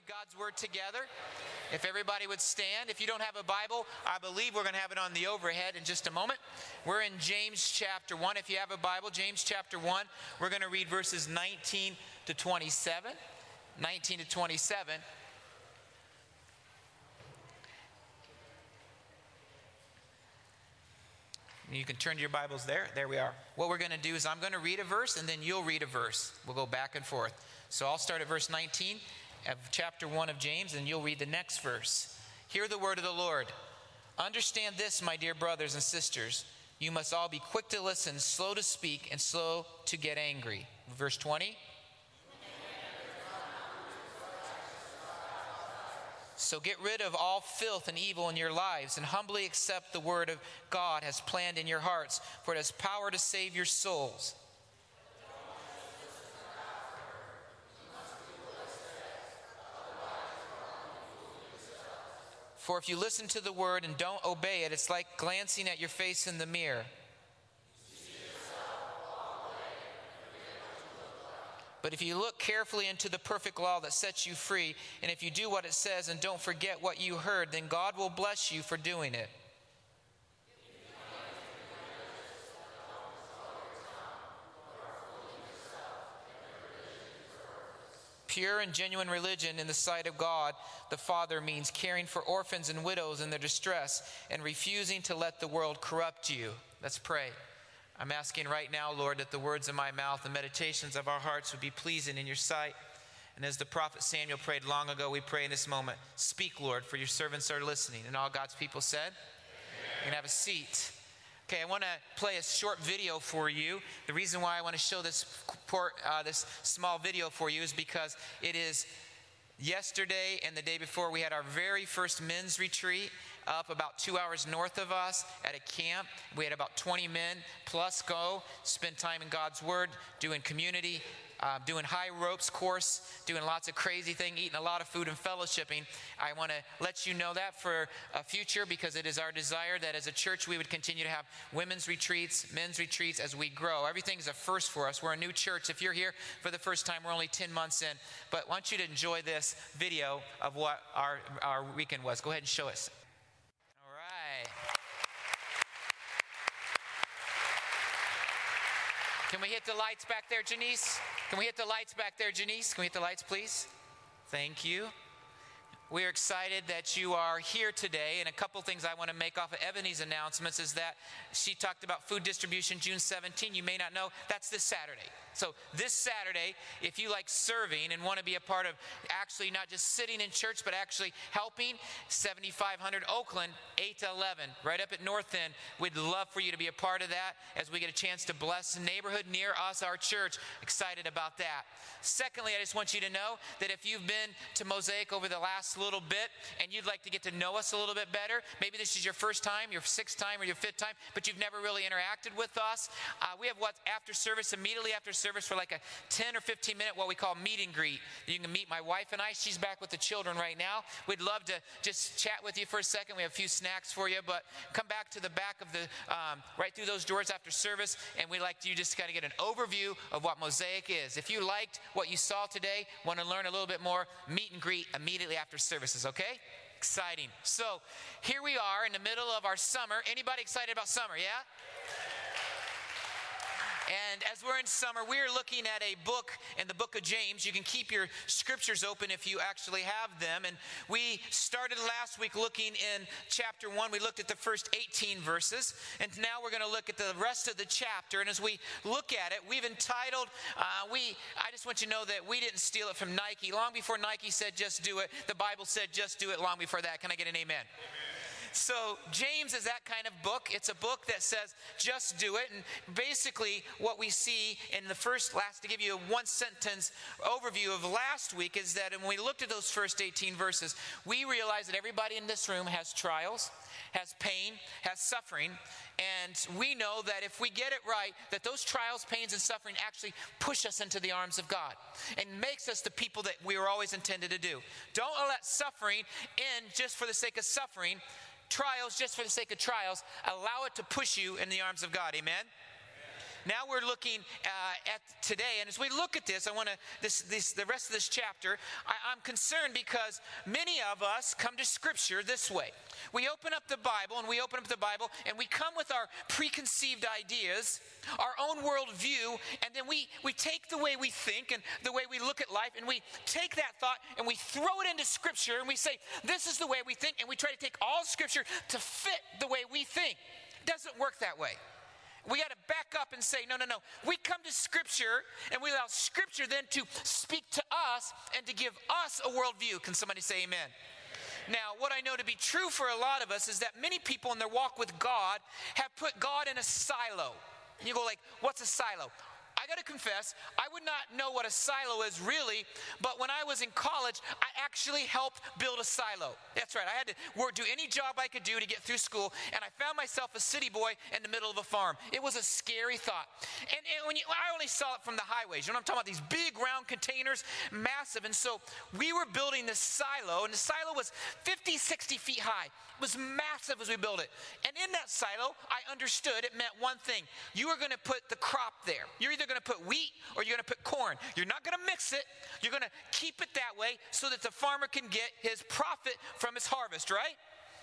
God's Word together. If everybody would stand. If you don't have a Bible, I believe we're going to have it on the overhead in just a moment. We're in James chapter 1. If you have a Bible, James chapter 1, we're going to read verses 19 to 27. 19 to 27. You can turn to your Bibles there. There we are. What we're going to do is I'm going to read a verse, and then you'll read a verse. We'll go back and forth. So I'll start at verse 19 of chapter 1 of James, and you'll read the next verse. Hear the word of the Lord. Understand this, my dear brothers and sisters. You must all be quick to listen, slow to speak, and slow to get angry. Verse 20. So get rid of all filth and evil in your lives, and humbly accept the word of God has planned in your hearts, for it has power to save your souls. For if you listen to the word and don't obey it, it's like glancing at your face in the mirror. But if you look carefully into the perfect law that sets you free, and if you do what it says and don't forget what you heard, then God will bless you for doing it. Pure and genuine religion in the sight of God the Father means caring for orphans and widows in their distress and refusing to let the world corrupt you. Let's pray. I'm asking right now, Lord, that the words of my mouth and meditations of our hearts would be pleasing in your sight. And as the prophet Samuel prayed long ago, we pray in this moment, speak, Lord, for your servants are listening. And all God's people said, amen. You can have a seat. Okay, I want to play a short video for you. The reason why I want to show this small video for you is because it is yesterday and the day before we had our very first men's retreat up about 2 hours north of us at a camp. We had about 20 men plus go, spend time in God's Word, doing community, doing high ropes course, doing lots of crazy things, eating a lot of food and fellowshipping. I want to let you know that for a future, because it is our desire that as a church we would continue to have women's retreats, men's retreats as we grow. Everything's a first for us. We're a new church. If you're here for the first time, we're only 10 months in. But I want you to enjoy this video of what our weekend was. Go ahead and show us. All right. Can we hit the lights back there, Janice? Can we hit the lights back there, Janice? Can we hit the lights, please? Thank you. We are excited that you are here today, and a couple things I want to make off of Ebony's announcements is that she talked about food distribution June 17. You may not know, that's this Saturday. So this Saturday, if you like serving and want to be a part of actually not just sitting in church, but actually helping, 7500 Oakland, 8 to 11, right up at North End. We'd love for you to be a part of that as we get a chance to bless the neighborhood near us, our church. Excited about that. Secondly, I just want you to know that if you've been to Mosaic over the last little bit and you'd like to get to know us a little bit better, maybe this is your first time, your sixth time, or your fifth time, but you've never really interacted with us. We have after service, immediately after service, for like a 10 or 15 minute what we call meet and greet. You can meet my wife and I. She's back with the children right now. We'd love to just chat with you for a second. We have a few snacks for you, but come back to the back of the right through those doors after service, and we'd like you just kind of get an overview of what Mosaic is. If you liked what you saw today, want to learn a little bit more, meet and greet immediately after services, okay? Exciting. So here we are in the middle of our summer. Anybody excited about summer, yeah? And as we're in summer, we're looking at a book in the book of James. You can keep your scriptures open if you actually have them. And we started last week looking in chapter 1. We looked at the first 18 verses. And now we're going to look at the rest of the chapter. And as we look at it, we've entitled, I just want you to know that we didn't steal it from Nike. Long before Nike said just do it, the Bible said just do it long before that. Can I get an amen? So James is that kind of book. It's a book that says just do it. And basically what we see in the to give you a one sentence overview of last week is that when we looked at those first 18 verses, we realized that everybody in this room has trials, has pain, has suffering. And we know that if we get it right, that those trials, pains, and suffering actually push us into the arms of God and makes us the people that we were always intended to do. Don't let suffering in just for the sake of suffering. Trials just for the sake of trials. Allow it to push you in the arms of God. Amen? now we're looking at today. And as we look at this, I want to, the rest of this chapter, I'm concerned because many of us come to Scripture this way. We open up the Bible, and we come with our preconceived ideas, our own worldview, and then we take the way we think and the way we look at life, and we take that thought and we throw it into Scripture, and we say, this is the way we think, and we try to take all Scripture to fit the way we think. It doesn't work that way. We got to back up and say, no. We come to Scripture, and we allow Scripture then to speak to us and to give us a worldview. Can somebody say amen? Now, what I know to be true for a lot of us is that many people in their walk with God have put God in a silo. You go like, what's a silo? I got to confess, I would not know what a silo is really, but when I was in college, I actually helped build a silo. That's right, I had to do any job I could do to get through school, and I found myself a city boy in the middle of a farm. It was a scary thought. And I only saw it from the highways. You know what I'm talking about? These big round containers, massive. And so we were building this silo, and the silo was 50, 60 feet high. It was massive as we built it. And in that silo, I understood it meant one thing. You are going to put the crop there. You're either going to put wheat or you're going to put corn. You're not going to mix it. You're going to keep it that way so that the farmer can get his profit from his harvest, right?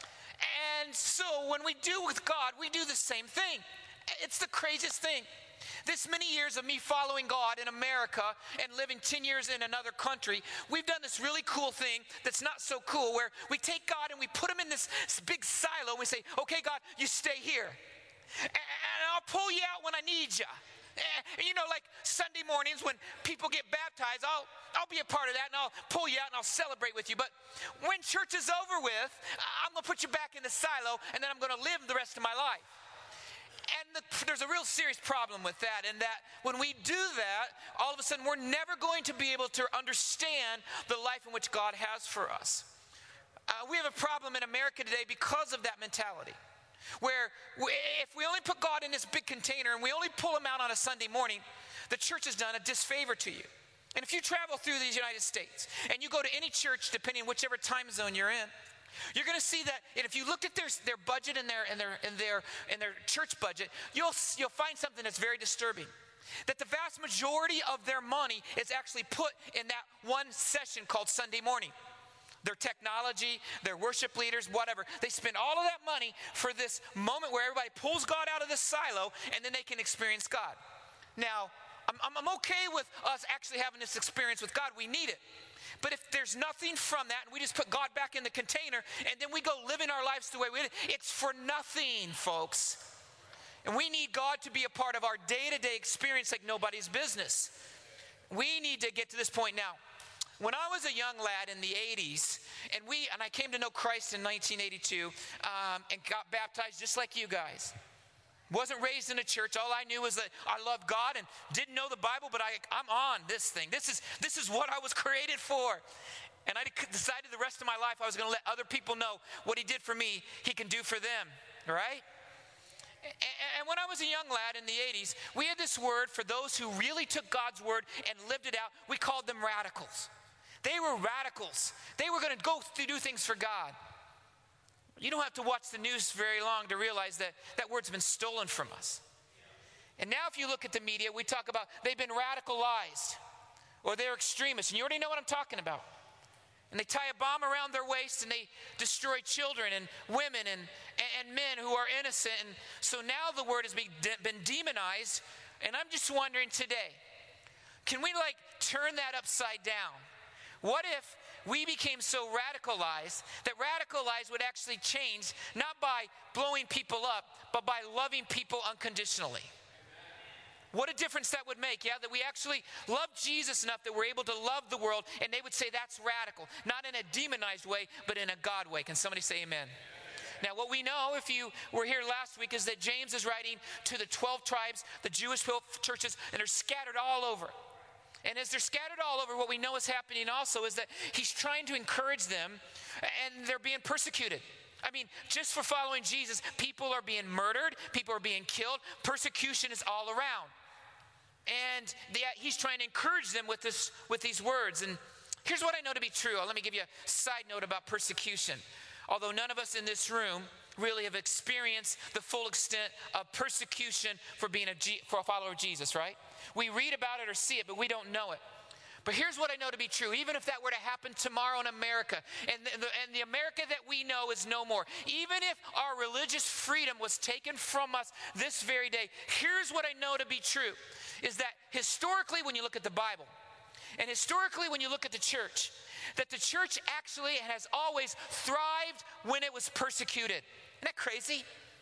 And so when we do with God, we do the same thing. It's the craziest thing. This many years of me following God in America and living 10 years in another country, we've done this really cool thing that's not so cool, where we take God and we put him in this big silo and we say, okay, God, you stay here. And I'll pull you out when I need you. You know, like Sunday mornings when people get baptized, I'll be a part of that, and I'll pull you out and I'll celebrate with you. But when church is over with, I'm going to put you back in the silo, and then I'm going to live the rest of my life. And there's a real serious problem with that, in that when we do that, all of a sudden we're never going to be able to understand the life in which God has for us. We have a problem in America today because of that mentality, where if we only put God in this big container and we only pull him out on a Sunday morning, the church has done a disfavor to you. And if you travel through the United States and you go to any church, depending on whichever time zone you're in, you're going to see that, and if you look at their budget and their church budget, you'll find something that's very disturbing. That the vast majority of their money is actually put in that one session called Sunday morning. Their technology, their worship leaders, whatever. They spend all of that money for this moment where everybody pulls God out of this silo, and then they can experience God. Now, I'm okay with us actually having this experience with God. We need it. But if there's nothing from that, and we just put God back in the container, and then we go living our lives the way we did, it's for nothing, folks. And we need God to be a part of our day-to-day experience like nobody's business. We need to get to this point now. When I was a young lad in the 80s, and I came to know Christ in 1982, and got baptized just like you guys. Wasn't raised in a church. All I knew was that I loved God and didn't know the Bible, but I'm on this thing. This is what I was created for. And I decided the rest of my life I was going to let other people know what he did for me, he can do for them, right? And when I was a young lad in the 80s, we had this word for those who really took God's word and lived it out. We called them radicals. They were radicals. They were going to go to do things for God. You don't have to watch the news very long to realize that that word's been stolen from us. And now if you look at the media, we talk about they've been radicalized or they're extremists. And you already know what I'm talking about. And they tie a bomb around their waist and they destroy children and women and men who are innocent. And so now the word has been demonized. And I'm just wondering today, can we turn that upside down? What if we became so radicalized that radicalized would actually change, not by blowing people up, but by loving people unconditionally? What a difference that would make, yeah? That we actually love Jesus enough that we're able to love the world, and they would say that's radical. Not in a demonized way, but in a God way. Can somebody say amen? Now, what we know, if you were here last week, is that James is writing to the 12 tribes, the Jewish churches, and they're scattered all over. And as they're scattered all over, what we know is happening also is that he's trying to encourage them, and they're being persecuted. I mean, just for following Jesus, people are being murdered, people are being killed, persecution is all around. And he's trying to encourage them with these words. And here's what I know to be true. Let me give you a side note about persecution. Although none of us in this room really have experienced the full extent of persecution for being for a follower of Jesus, right? We read about it or see it, but we don't know it. But here's what I know to be true. Even if that were to happen tomorrow in America, and the America that we know is no more, even if our religious freedom was taken from us this very day, here's what I know to be true, is that historically when you look at the Bible, and historically when you look at the church, that the church actually has always thrived when it was persecuted. Isn't that crazy?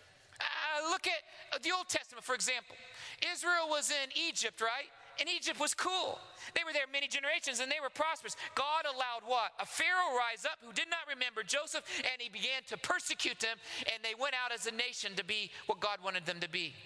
Look at the Old Testament, for example. Israel was in Egypt, right? And Egypt was cool. They were there many generations and they were prosperous. God allowed what? A Pharaoh rise up who did not remember Joseph, and he began to persecute them, and they went out as a nation to be what God wanted them to be.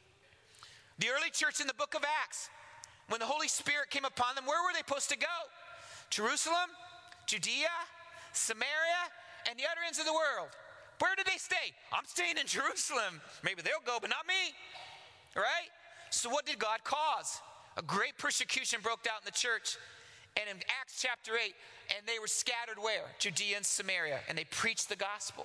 The early church in the book of Acts, when the Holy Spirit came upon them, where were they supposed to go? Jerusalem, Judea, Samaria, and the other ends of the world. Where did they stay? I'm staying in Jerusalem. Maybe they'll go, but not me. Right? So what did God cause? A great persecution broke out in the church. And in Acts chapter 8, and they were scattered where? Judea and Samaria. And they preached the gospel.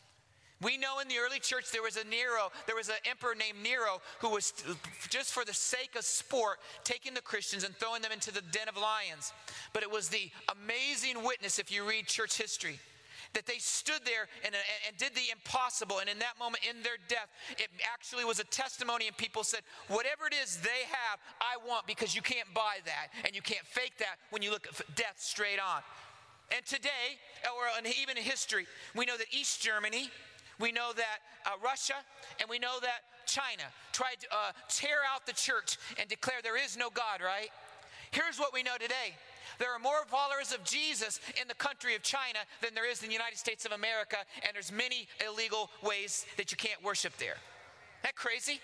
We know in the early church there was an emperor named Nero who was, just for the sake of sport, taking the Christians and throwing them into the den of lions. But it was the amazing witness, if you read church history, that they stood there and did the impossible. And in that moment, in their death, it actually was a testimony, and people said, whatever it is they have, I want, because you can't buy that and you can't fake that when you look at death straight on. And today, or even in history, we know that East Germany, we know that Russia, and we know that China tried to tear out the church and declare there is no God, right? Here's what we know today. There are more followers of Jesus in the country of China than there is in the United States of America, and there's many illegal ways that you can't worship there. Isn't that crazy?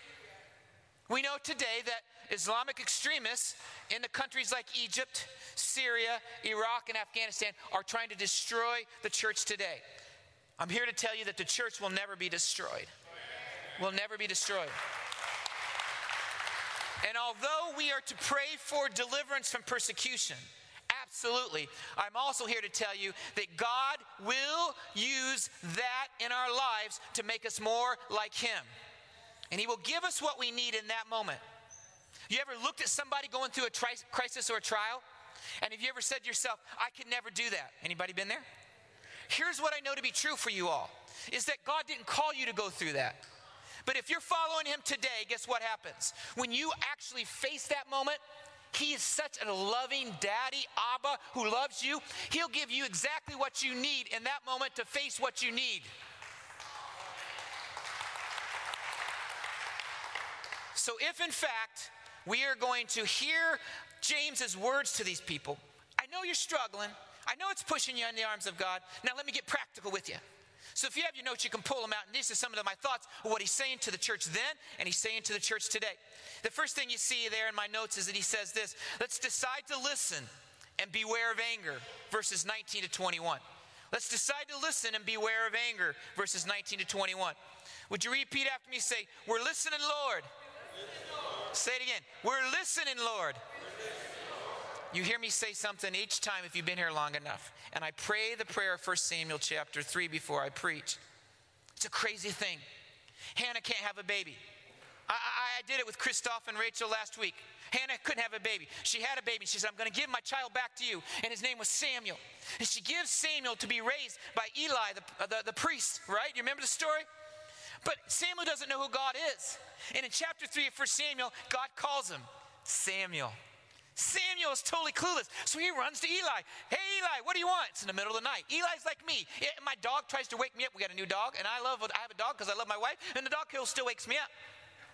We know today that Islamic extremists in the countries like Egypt, Syria, Iraq, and Afghanistan are trying to destroy the church today. I'm here to tell you that the church will never be destroyed. Will never be destroyed. And although we are to pray for deliverance from persecution, absolutely, I'm also here to tell you that God will use that in our lives to make us more like Him. And He will give us what we need in that moment. You ever looked at somebody going through a crisis or a trial? And have you ever said to yourself, I could never do that? Anybody been there? Here's what I know to be true for you all, is that God didn't call you to go through that. But if you're following Him today, guess what happens? When you actually face that moment, He is such a loving daddy, Abba, who loves you. He'll give you exactly what you need in that moment to face what you need. So if in fact we are going to hear James's words to these people, I know you're struggling. I know it's pushing you in the arms of God. Now let me get practical with you. So if you have your notes, you can pull them out. And these are some of my thoughts of what He's saying to the church then and He's saying to the church today. The first thing you see there in my notes is that He says this: let's decide to listen and beware of anger, verses 19 to 21. Let's decide to listen and beware of anger, verses 19 to 21. Would you repeat after me? Say, we're listening, Lord. Say it again. We're listening, Lord. You hear me say something each time if you've been here long enough. And I pray the prayer of 1 Samuel chapter 3 before I preach. It's a crazy thing. Hannah can't have a baby. I did it with Christoph and Rachel last week. Hannah couldn't have a baby. She had a baby. She said, I'm going to give my child back to you. And his name was Samuel. And she gives Samuel to be raised by Eli, the priest, right? You remember the story? But Samuel doesn't know who God is. And in chapter 3 of 1 Samuel, God calls him Samuel. Samuel is totally clueless. So he runs to Eli. Hey, Eli, what do you want? It's in the middle of the night. Eli's like me. My dog tries to wake me up. We got a new dog. And I have a dog because I love my wife. And the dog still wakes me up.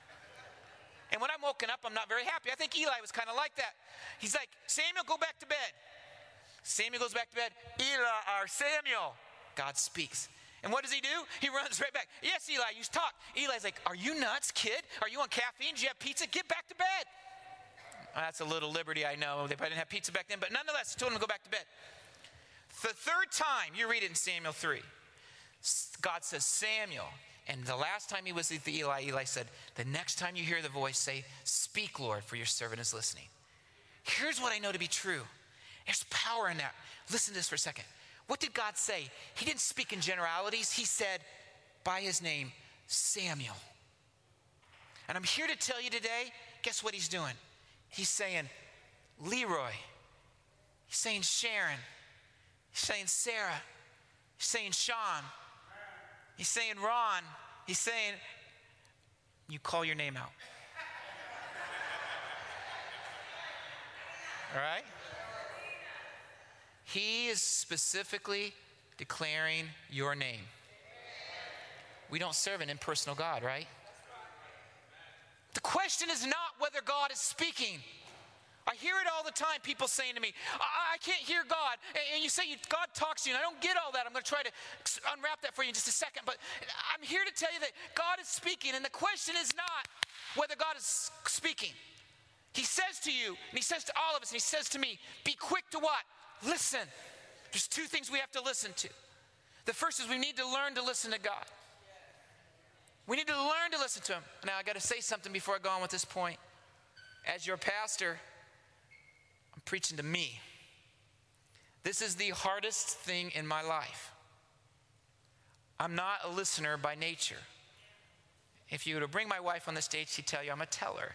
And when I'm woken up, I'm not very happy. I think Eli was kind of like that. He's like, Samuel, go back to bed. Samuel goes back to bed. Eli, or Samuel. God speaks. And what does he do? He runs right back. Yes, Eli, you talk. Eli's like, are you nuts, kid? Are you on caffeine? Do you have pizza? Get back to bed. That's a little liberty, I know. They probably didn't have pizza back then. But nonetheless, he told him to go back to bed. The third time, you read it in Samuel 3. God says, Samuel. And the last time he was with Eli, Eli said, the next time you hear the voice, say, speak, Lord, for your servant is listening. Here's what I know to be true. There's power in that. Listen to this for a second. What did God say? He didn't speak in generalities. He said, by his name, Samuel. And I'm here to tell you today, guess what he's doing? He's saying, Leroy. He's saying Sharon. He's saying Sarah. He's saying Sean. He's saying Ron. He's saying, you call your name out. All right? He is specifically declaring your name. We don't serve an impersonal God, right? The question is not whether God is speaking. I hear it all the time, people saying to me, I can't hear God. And you say God talks to you, and I don't get all that. I'm going to try to unwrap that for you in just a second. But I'm here to tell you that God is speaking, and the question is not whether God is speaking. He says to you, and he says to all of us, and he says to me, be quick to what? Listen. There's two things we have to listen to. The first is we need to learn to listen to God. We need to learn to listen to him. Now, I got to say something before I go on with this point. As your pastor, I'm preaching to me. This is the hardest thing in my life. I'm not a listener by nature. If you were to bring my wife on the stage, she'd tell you I'm a teller.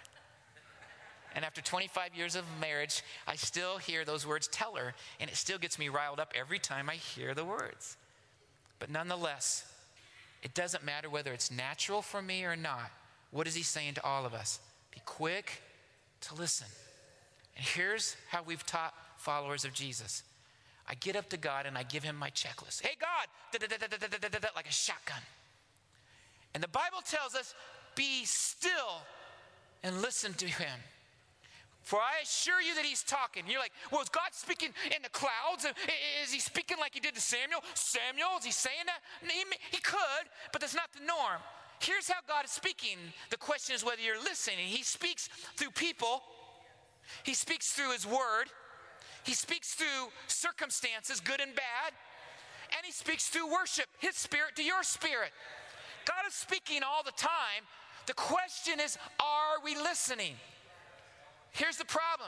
And after 25 years of marriage, I still hear those words teller, and it still gets me riled up every time I hear the words. But nonetheless, it doesn't matter whether it's natural for me or not. What is he saying to all of us? Be quick to listen. And here's how we've taught followers of Jesus. I get up to God and I give him my checklist. Hey, God, like a shotgun. And the Bible tells us, be still and listen to him. For I assure you that he's talking. You're like, well, is God speaking in the clouds? Is he speaking like he did to Samuel? Samuel, is he saying that? He could, but that's not the norm. Here's how God is speaking. The question is whether you're listening. He speaks through people. He speaks through his word. He speaks through circumstances, good and bad. And he speaks through worship, his spirit to your spirit. God is speaking all the time. The question is, are we listening? Here's the problem.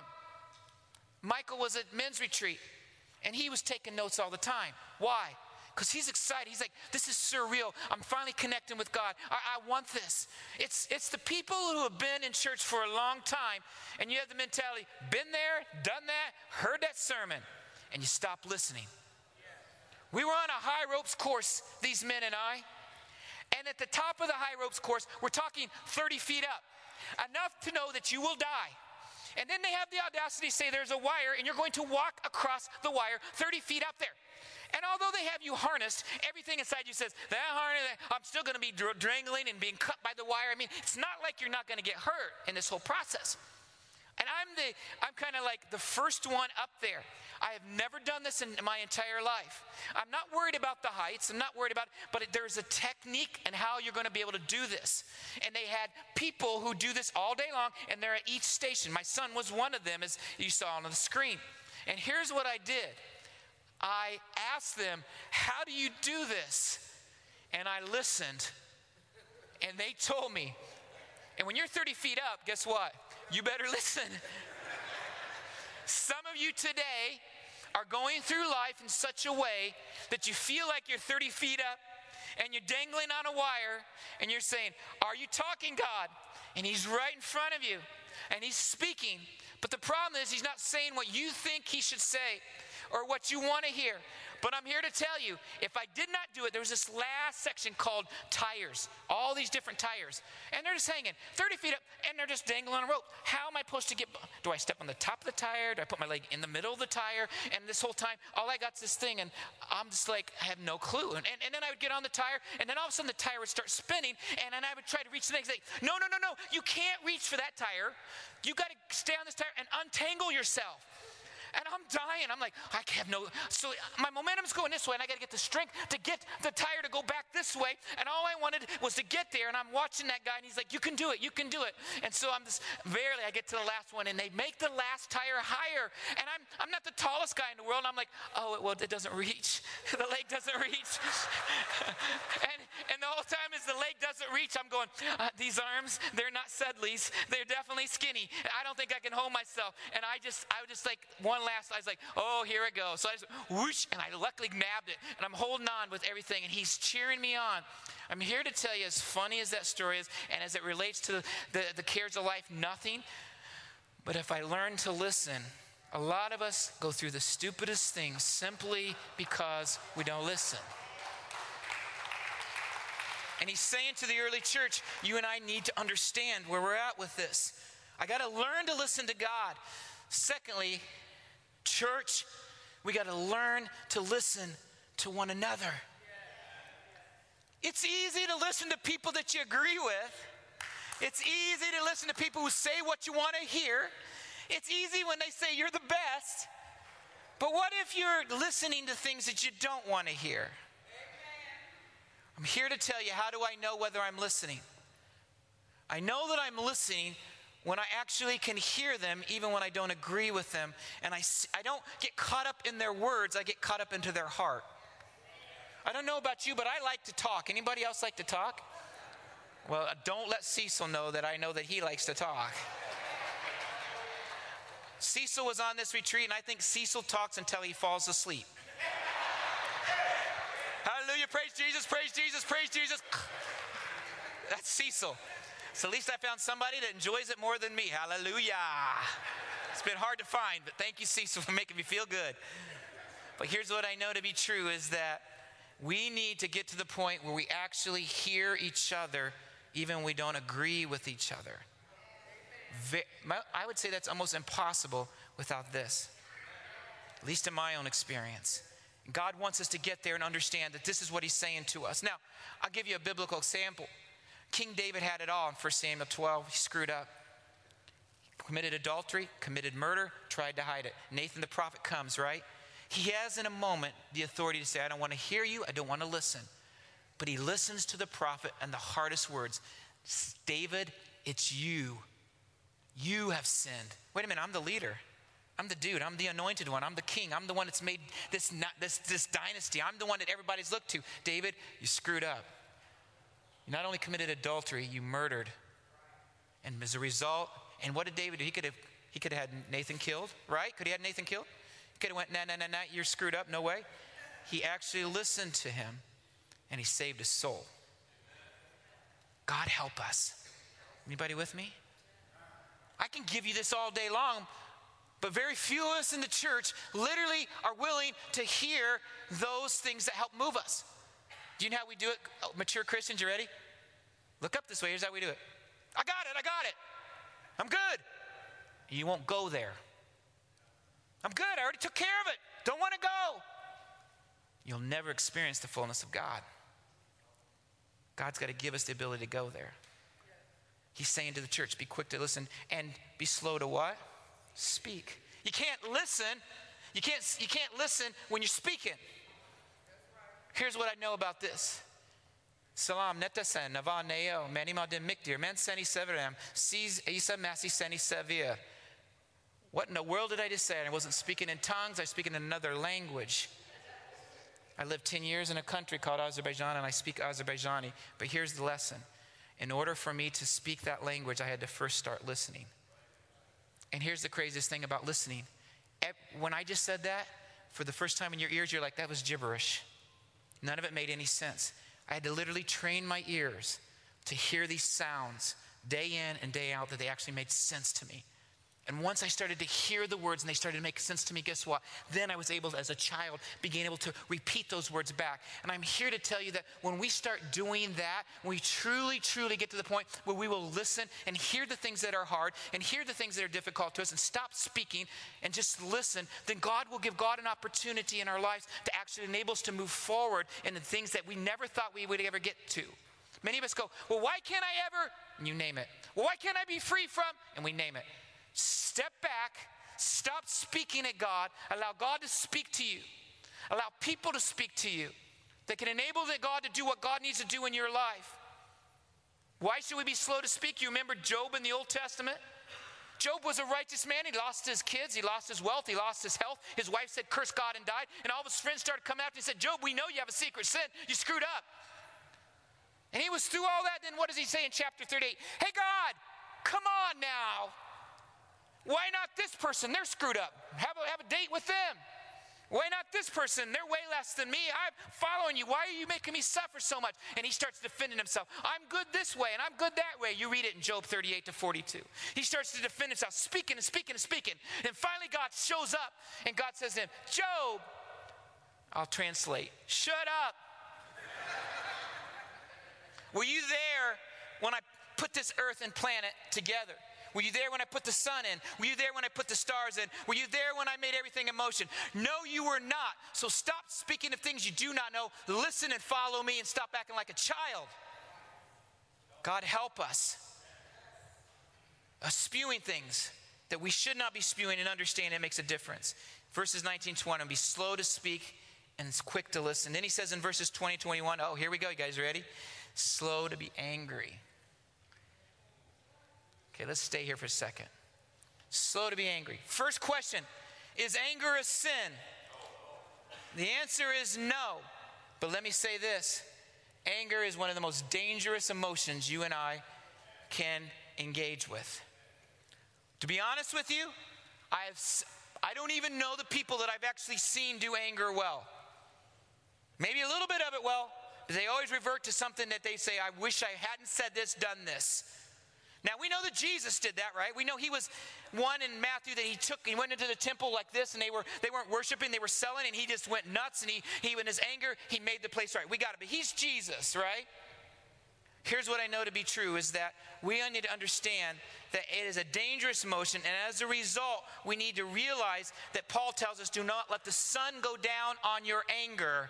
Michael was at men's retreat, and he was taking notes all the time. Why? Because he's excited. He's like, this is surreal. I'm finally connecting with God. I want this. It's the people who have been in church for a long time, and you have the mentality, been there, done that, heard that sermon, and you stop listening. We were on a high ropes course, these men and I, and at the top of the high ropes course, we're talking 30 feet up, enough to know that you will die. And then they have the audacity to say there's a wire and you're going to walk across the wire 30 feet up there. And although they have you harnessed, everything inside you says, that harness, I'm still going to be dangling and being cut by the wire. I mean, it's not like you're not going to get hurt in this whole process. And I'm kind of like the first one up there. I have never done this in my entire life. I'm not worried about the heights. I'm not worried about, but there's a technique and how you're going to be able to do this. And they had people who do this all day long, and they're at each station. My son was one of them, as you saw on the screen. And here's what I did. I asked them, how do you do this? And I listened, and they told me. And when you're 30 feet up, guess what? You better listen. Some of you today are going through life in such a way that you feel like you're 30 feet up and you're dangling on a wire and you're saying, are you talking, God? And he's right in front of you and he's speaking. But the problem is he's not saying what you think he should say or what you want to hear. But I'm here to tell you, if I did not do it, there was this last section called tires, all these different tires. And they're just hanging 30 feet up, and they're just dangling on a rope. How am I supposed to do I step on the top of the tire? Do I put my leg in the middle of the tire? And this whole time, all I got's this thing, and I'm just like, I have no clue. And then I would get on the tire, and then all of a sudden the tire would start spinning, and then I would try to reach the next thing. No, you can't reach for that tire. You got to stay on this tire and untangle yourself. And I'm dying. I'm like, I have no, so my momentum's going this way, and I got to get the strength to get the tire to go back this way. And all I wanted was to get there, and I'm watching that guy, and he's like, you can do it. And so I'm just, barely, I get to the last one, and they make the last tire higher. And I'm not the tallest guy in the world. And I'm like, oh, well, it doesn't reach. The leg doesn't reach. and the whole time as the leg doesn't reach, I'm going, these arms, they're not Sedleys. They're definitely skinny. I don't think I can hold myself. And I would just like one last. I was like, oh, here it goes. So I just whoosh, and I luckily nabbed it. And I'm holding on with everything, and he's cheering me on. I'm here to tell you, as funny as that story is, and as it relates to the cares of life, nothing. But if I learn to listen, a lot of us go through the stupidest things simply because we don't listen. And he's saying to the early church, you and I need to understand where we're at with this. I got to learn to listen to God. Secondly, church, we got to learn to listen to one another. It's easy to listen to people that you agree with. It's easy to listen to people who say what you want to hear. It's easy when they say you're the best. But what if you're listening to things that you don't want to hear? I'm here to tell you, how do I know whether I'm listening? I know that I'm listening when I actually can hear them, even when I don't agree with them. And I don't get caught up in their words, I get caught up into their heart. I don't know about you, but I like to talk. Anybody else like to talk? Well, don't let Cecil know that I know that he likes to talk. Cecil was on this retreat, and I think Cecil talks until he falls asleep. Hallelujah, praise Jesus, praise Jesus, praise Jesus. That's Cecil. So at least I found somebody that enjoys it more than me. Hallelujah. It's been hard to find, but thank you, Cecil, for making me feel good. But here's what I know to be true is that we need to get to the point where we actually hear each other, even when we don't agree with each other. I would say that's almost impossible without this, at least in my own experience. God wants us to get there and understand that this is what he's saying to us. Now, I'll give you a biblical example. King David had it all in 1 Samuel 12. He screwed up. He committed adultery, committed murder, tried to hide it. Nathan the prophet comes, right? He has in a moment the authority to say, I don't want to hear you, I don't want to listen. But he listens to the prophet and the hardest words. David, it's you. You have sinned. Wait a minute, I'm the leader. I'm the dude. I'm the anointed one. I'm the king. I'm the one that's made this dynasty. I'm the one that everybody's looked to. David, you screwed up. You not only committed adultery, you murdered. And as a result, and what did David do? He could have had Nathan killed, right? Could he have had Nathan killed? He could have went, nah, you're screwed up. No way. He actually listened to him, and he saved his soul. God help us. Anybody with me? I can give you this all day long, but very few of us in the church literally are willing to hear those things that help move us. Do you know how we do it? Mature Christians, you ready? Look up this way. Here's how we do it. I got it. I'm good. You won't go there. I'm good. I already took care of it. Don't want to go. You'll never experience the fullness of God. God's got to give us the ability to go there. He's saying to the church, be quick to listen and be slow to what? Speak. You can't listen. You can't listen when you're speaking. Here's what I know about this. Salam netasen nava neo manima dem mikdir men seni severam sees isa masi seni severe. What in the world did I just say? I wasn't speaking in tongues. I was speaking in another language. I lived 10 years in a country called Azerbaijan, and I speak Azerbaijani. But here's the lesson. In order for me to speak that language, I had to first start listening. And here's the craziest thing about listening. When I just said that, for the first time in your ears, you're like, that was gibberish. None of it made any sense. I had to literally train my ears to hear these sounds day in and day out that they actually made sense to me. And once I started to hear the words and they started to make sense to me, guess what? Then I was able, as a child, begin able to repeat those words back. And I'm here to tell you that when we start doing that, when we truly, truly get to the point where we will listen and hear the things that are hard and hear the things that are difficult to us and stop speaking and just listen, then God will give God an opportunity in our lives to actually enable us to move forward in the things that we never thought we would ever get to. Many of us go, well, why can't I ever? And you name it. Well, why can't I be free from? And we name it. Step back, stop speaking at God, allow God to speak to you, allow people to speak to you that can enable God to do what God needs to do in your life. Why should we be slow to speak? You remember Job in the Old Testament? Job was a righteous man. He lost his kids, he lost his wealth, he lost his health. His wife said, curse God, and died. And all of his friends started coming after him and said, Job, we know you have a secret sin. You screwed up. And he was through all that. Then what does he say in chapter 38? Hey, God, come on now. Why not this person? They're screwed up. Have a date with them. Why not this person? They're way less than me. I'm following you. Why are you making me suffer so much? And he starts defending himself. I'm good this way and I'm good that way. You read it in Job 38-42. He starts to defend himself, speaking and speaking and speaking. And finally God shows up and God says to him, Job, I'll translate, shut up. Were you there when I put this earth and planet together? Were you there when I put the sun in? Were you there when I put the stars in? Were you there when I made everything in motion? No, you were not. So stop speaking of things you do not know. Listen and follow me and stop acting like a child. God help us. Spewing things that we should not be spewing and understand it makes a difference. Verses 19-20, be slow to speak and quick to listen. Then he says in verses 20-21, oh, here we go, you guys ready? Slow to be angry. Okay, let's stay here for a second. Slow to be angry. First question, is anger a sin? The answer is no. But let me say this. Anger is one of the most dangerous emotions you and I can engage with. To be honest with you, I don't even know the people that I've actually seen do anger well. Maybe a little bit of it well, but they always revert to something that they say, I wish I hadn't said this, done this. Now, we know that Jesus did that, right? We know he was one in Matthew that he went into the temple like this, and they weren't worshiping, they were selling, and he just went nuts, and he in his anger, he made the place right. We got it, but he's Jesus, right? Here's what I know to be true is that we need to understand that it is a dangerous emotion, and as a result, we need to realize that Paul tells us, do not let the sun go down on your anger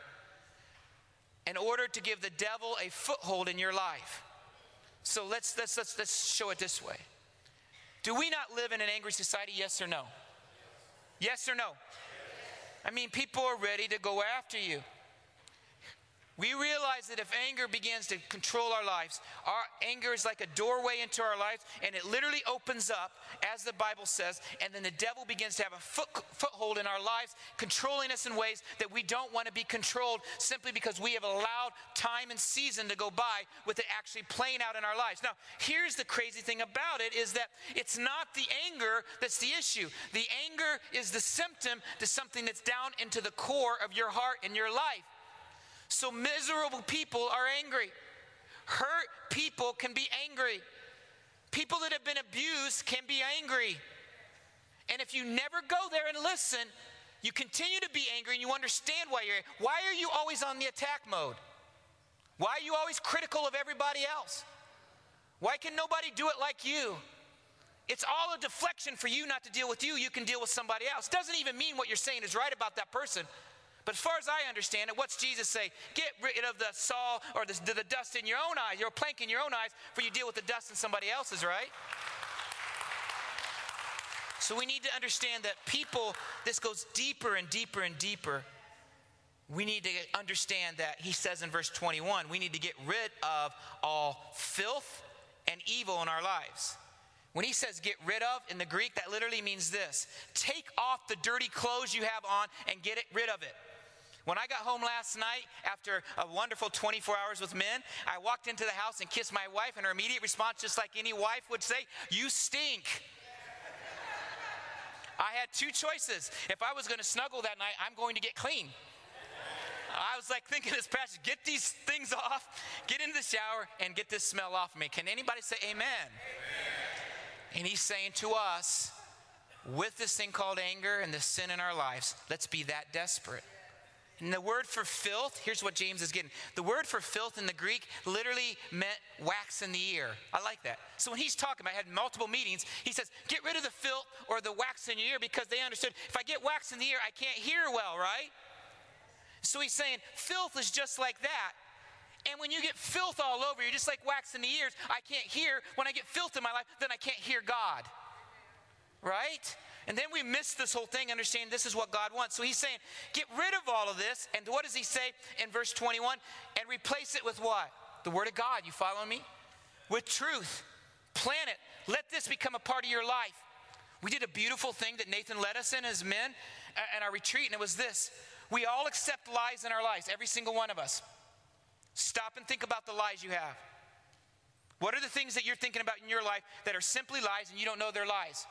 in order to give the devil a foothold in your life. So let's show it this way. Do we not live in an angry society, yes or no? Yes or no? I mean, people are ready to go after you. We realize that if anger begins to control our lives, our anger is like a doorway into our lives, and it literally opens up, as the Bible says, and then the devil begins to have a foothold in our lives, controlling us in ways that we don't want to be controlled simply because we have allowed time and season to go by with it actually playing out in our lives. Now, here's the crazy thing about it is that it's not the anger that's the issue. The anger is the symptom to something that's down into the core of your heart and your life. So miserable people are angry. Hurt people can be angry. People that have been abused can be angry. And if you never go there and listen, you continue to be angry and you understand why you're angry. Why are you always on the attack mode? Why are you always critical of everybody else? Why can nobody do it like you? It's all a deflection for you not to deal with you. You can deal with somebody else. Doesn't even mean what you're saying is right about that person. But as far as I understand it, what's Jesus say? Get rid of the saw or the dust in your own eyes, your plank in your own eyes, for you deal with the dust in somebody else's, right? So we need to understand that people, this goes deeper and deeper and deeper. We need to understand that he says in verse 21, we need to get rid of all filth and evil in our lives. When he says get rid of, in the Greek, that literally means this. Take off the dirty clothes you have on and get rid of it. When I got home last night after a wonderful 24 hours with men, I walked into the house and kissed my wife, and her immediate response, just like any wife would say, you stink. I had two choices. If I was going to snuggle that night, I'm going to get clean. I was like thinking this passage, get these things off, get into the shower, and get this smell off of me. Can anybody say amen? Amen. And he's saying to us, with this thing called anger and the sin in our lives, let's be that desperate. And the word for filth, here's what James is getting. The word for filth in the Greek literally meant wax in the ear. I like that. So when he's talking, I had multiple meetings, he says, get rid of the filth or the wax in your ear, because they understood, if I get wax in the ear, I can't hear well, right? So he's saying, filth is just like that. And when you get filth all over, you're just like wax in the ears. I can't hear. When I get filth in my life, then I can't hear God. Right? And then we miss this whole thing, understand this is what God wants. So he's saying, get rid of all of this. And what does he say in verse 21? And replace it with what? The word of God. You follow me? With truth. Plant it. Let this become a part of your life. We did a beautiful thing that Nathan led us in as men at our retreat, and it was this. We all accept lies in our lives, every single one of us. Stop and think about the lies you have. What are the things that you're thinking about in your life that are simply lies and you don't know they're lies?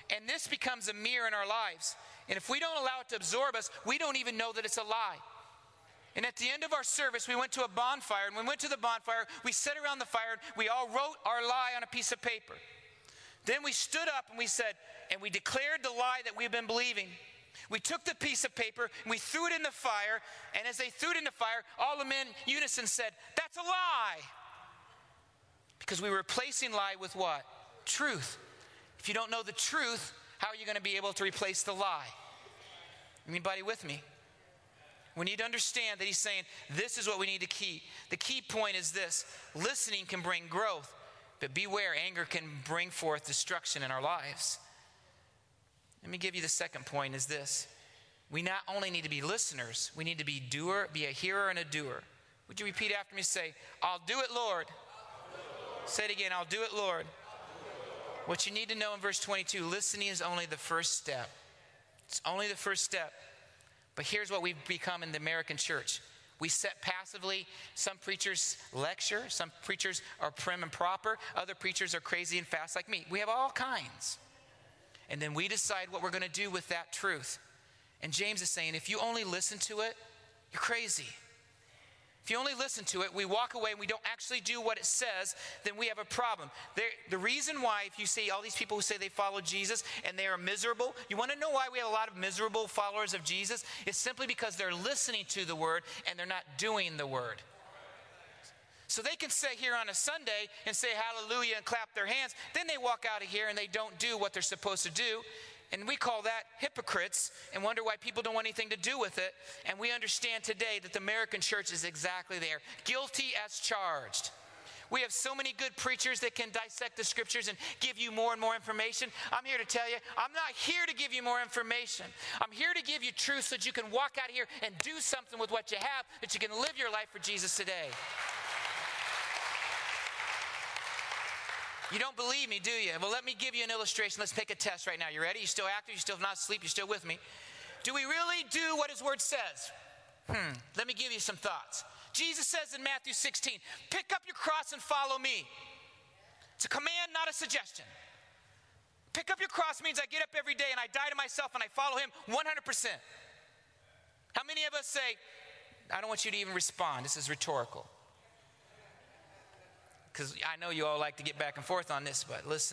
And this becomes a mirror in our lives. And if we don't allow it to absorb us, we don't even know that it's a lie. And at the end of our service, we went to a bonfire. And when we went to the bonfire, we sat around the fire. And we all wrote our lie on a piece of paper. Then we stood up and we said, and we declared the lie that we've been believing. We took the piece of paper and we threw it in the fire. And as they threw it in the fire, all the men in unison said, "That's a lie." Because we were replacing lie with what? Truth. If you don't know the truth, how are you going to be able to replace the lie? Anybody with me? We need to understand that he's saying this is what we need to keep. The key point is this: listening can bring growth, but beware, anger can bring forth destruction in our lives. Let me give you the second point is this: we not only need to be listeners, we need to be a hearer and a doer. Would you repeat after me? Say, "I'll do it, Lord." Say it again, "I'll do it, Lord." What you need to know in verse 22, listening is only the first step. It's only the first step. But here's what we've become in the American church. We sit passively. Some preachers lecture. Some preachers are prim and proper. Other preachers are crazy and fast like me. We have all kinds. And then we decide what we're going to do with that truth. And James is saying, if you only listen to it, you're crazy. If you only listen to it, we walk away and we don't actually do what it says, then we have a problem. The reason why, if you see all these people who say they follow Jesus and they are miserable, you want to know why we have a lot of miserable followers of Jesus? It's simply because they're listening to the word and they're not doing the word. So they can sit here on a Sunday and say hallelujah and clap their hands. Then they walk out of here and they don't do what they're supposed to do. And we call that hypocrites and wonder why people don't want anything to do with it. And we understand today that the American church is exactly there. Guilty as charged. We have so many good preachers that can dissect the scriptures and give you more and more information. I'm here to tell you, I'm not here to give you more information. I'm here to give you truth so that you can walk out of here and do something with what you have, that you can live your life for Jesus today. You don't believe me, do you? Well, let me give you an illustration. Let's take a test right now. You ready? You still active? You still not asleep? You still with me? Do we really do what his word says? Let me give you some thoughts. Jesus says in Matthew 16, pick up your cross and follow me. It's a command, not a suggestion. Pick up your cross means I get up every day and I die to myself and I follow him 100%. How many of us say, I don't want you to even respond. This is rhetorical. Because I know you all like to get back and forth on this, but listen.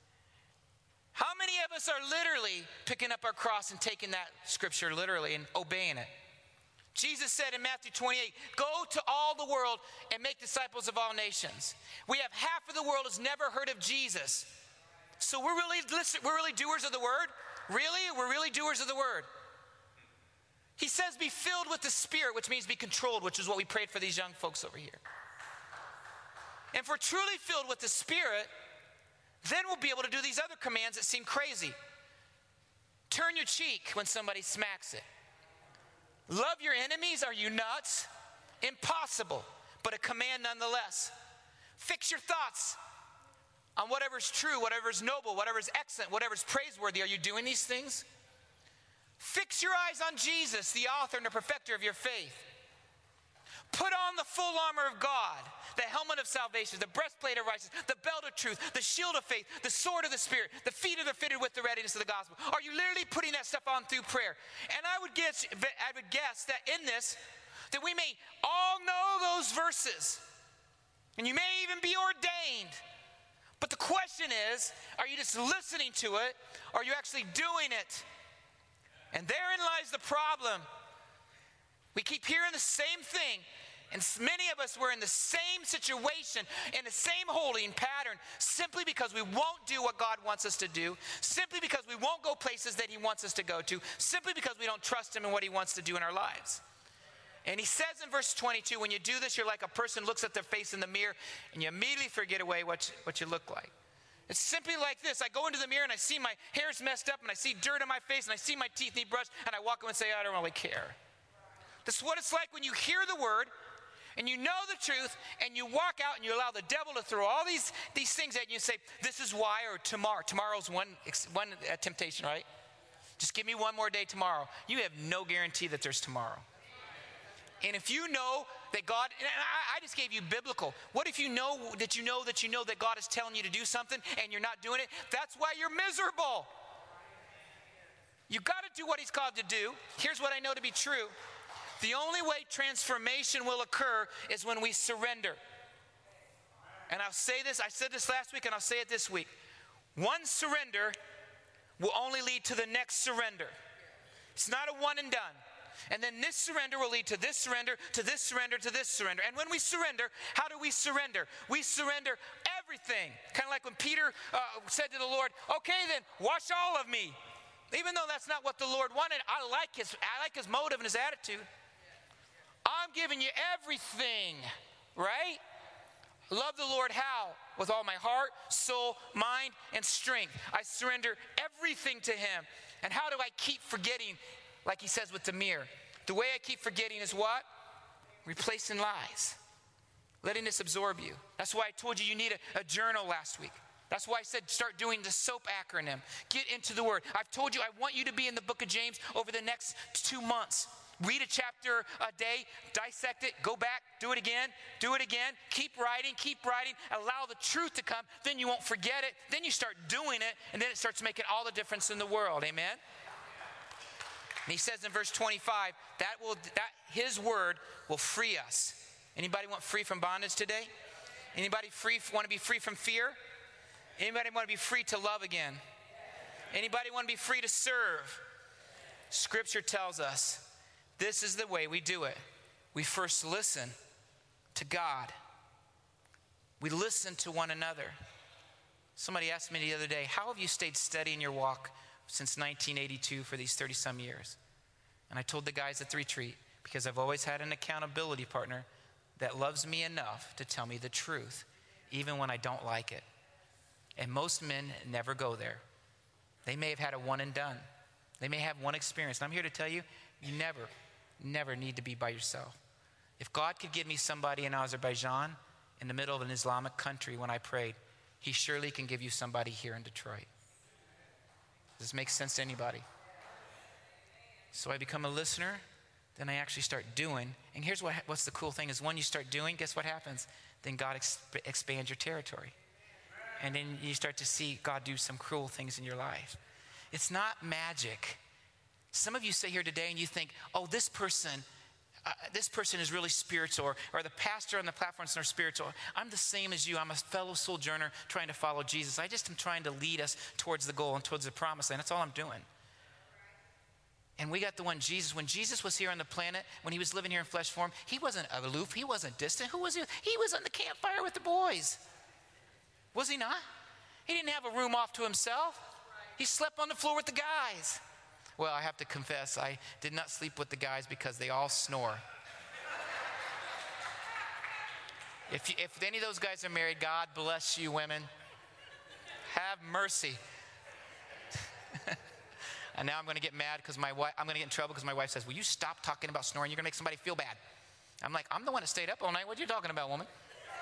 How many of us are literally picking up our cross and taking that scripture literally and obeying it? Jesus said in Matthew 28, go to all the world and make disciples of all nations. We have half of the world has never heard of Jesus. So we're really doers of the word? Really? We're really doers of the word. He says be filled with the Spirit, which means be controlled, which is what we prayed for these young folks over here. And if we're truly filled with the Spirit, then we'll be able to do these other commands that seem crazy. Turn your cheek when somebody smacks it. Love your enemies? Are you nuts? Impossible, but a command nonetheless. Fix your thoughts on whatever's true, whatever's noble, whatever's excellent, whatever's praiseworthy. Are you doing these things? Fix your eyes on Jesus, the author and the perfecter of your faith. Put on the full armor of God, the helmet of salvation, the breastplate of righteousness, the belt of truth, the shield of faith, the sword of the Spirit, the feet are fitted with the readiness of the gospel. Are you literally putting that stuff on through prayer? And I would guess that in this, that we may all know those verses. And you may even be ordained. But the question is, are you just listening to it, or are you actually doing it? And therein lies the problem. We keep hearing the same thing. And many of us were in the same situation, in the same holding pattern, simply because we won't do what God wants us to do, simply because we won't go places that he wants us to go to, simply because we don't trust him in what he wants to do in our lives. And he says in verse 22, when you do this, you're like a person looks at their face in the mirror and you immediately forget away what you look like. It's simply like this. I go into the mirror and I see my hair's messed up and I see dirt on my face and I see my teeth need brushed and I walk away and say, I don't really care. This is what it's like when you hear the word and you know the truth and you walk out and you allow the devil to throw all these things at you and say, this is why, or tomorrow. Tomorrow's one temptation, right? Just give me one more day tomorrow. You have no guarantee that there's tomorrow. And if you know that God, and I just gave you biblical. What if you know that God is telling you to do something and you're not doing it? That's why you're miserable. You got to do what he's called to do. Here's what I know to be true. The only way transformation will occur is when we surrender. And I'll say this, I said this last week and I'll say it this week. One surrender will only lead to the next surrender. It's not a one and done. And then this surrender will lead to this surrender, to this surrender, to this surrender. And when we surrender, how do we surrender? We surrender everything. Kind of like when Peter said to the Lord, okay then, wash all of me. Even though that's not what the Lord wanted, I like his motive and his attitude. I'm giving you everything, right? Love the Lord how? With all my heart, soul, mind, and strength. I surrender everything to him. And how do I keep forgetting? Like he says with the mirror. The way I keep forgetting is what? Replacing lies. Letting this absorb you. That's why I told you need a journal last week. That's why I said start doing the SOAP acronym. Get into the Word. I've told you I want you to be in the book of James over the next 2 months. Read a chapter a day, dissect it, go back, do it again, keep writing, allow the truth to come, then you won't forget it, then you start doing it, and then it starts making all the difference in the world, amen? And he says in verse 25, that his word will free us. Anybody want free from bondage today? Anybody want to be free from fear? Anybody want to be free to love again? Anybody want to be free to serve? Scripture tells us this is the way we do it. We first listen to God. We listen to one another. Somebody asked me the other day, how have you stayed steady in your walk since 1982 for these 30-some years? And I told the guys at the retreat, because I've always had an accountability partner that loves me enough to tell me the truth, even when I don't like it. And most men never go there. They may have had a one and done. They may have one experience. And I'm here to tell you, you never need to be by yourself. If God could give me somebody in Azerbaijan, in the middle of an Islamic country when I prayed, he surely can give you somebody here in Detroit. Does this make sense to anybody? So I become a listener, then I actually start doing. And here's what's the cool thing is when you start doing, guess what happens? Then God expands your territory. And then you start to see God do some cruel things in your life. It's not magic. Some of you sit here today and you think, oh, this person is really spiritual, or the pastor on the platform is spiritual. I'm the same as you. I'm a fellow sojourner trying to follow Jesus. I just am trying to lead us towards the goal and towards the promise, and that's all I'm doing. And we got the one Jesus. When Jesus was here on the planet, when he was living here in flesh form, he wasn't aloof. He wasn't distant. Who was he? He was on the campfire with the boys. Was he not? He didn't have a room off to himself. He slept on the floor with the guys. Well, I have to confess, I did not sleep with the guys because they all snore. If any of those guys are married, God bless you, women. Have mercy. And now I'm going to get mad because I'm going to get in trouble because my wife says, will you stop talking about snoring? You're going to make somebody feel bad. I'm like, I'm the one that stayed up all night. What are you talking about, woman?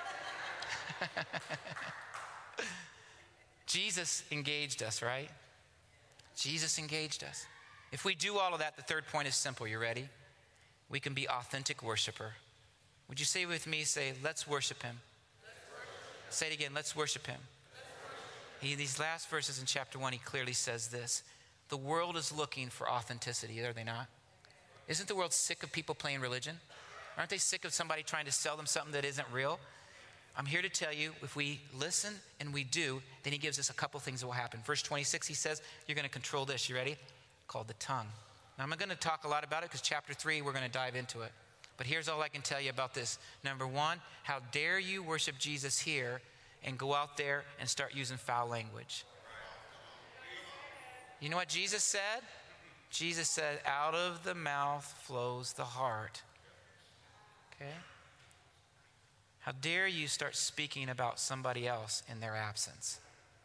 Jesus engaged us, right? Jesus engaged us. If we do all of that, the third point is simple. You ready? We can be authentic worshiper. Would you say with me, say, let's worship him. Say it again, let's worship him. These last verses in chapter 1, he clearly says this. The world is looking for authenticity, are they not? Isn't the world sick of people playing religion? Aren't they sick of somebody trying to sell them something that isn't real? I'm here to tell you, if we listen and we do, then he gives us a couple things that will happen. Verse 26, he says, you're going to control this. You ready? Called the tongue. Now, I'm not going to talk a lot about it because chapter 3, we're going to dive into it. But here's all I can tell you about this. Number one, how dare you worship Jesus here and go out there and start using foul language? You know what Jesus said? Jesus said, out of the mouth flows the heart. Okay? How dare you start speaking about somebody else in their absence?